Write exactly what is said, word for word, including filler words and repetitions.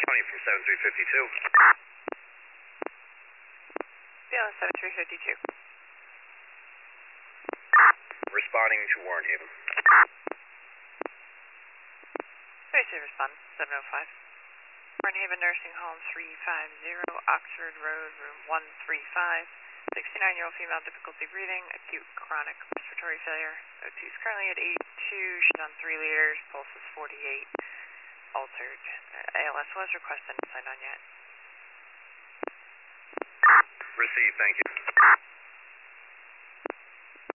Tony from seven three five two. B L S seven three five two. Responding to Warren Haven. Very soon respond, seven oh five. Warren Haven Nursing Home three five zero, Oxford Road, room one three five. sixty-nine-year-old female, difficulty breathing, acute chronic respiratory failure. O two is currently at eighty-two, she's on three liters, pulse is forty-eight, altered. Uh, A L S was requested, signed on yet. Received, thank you.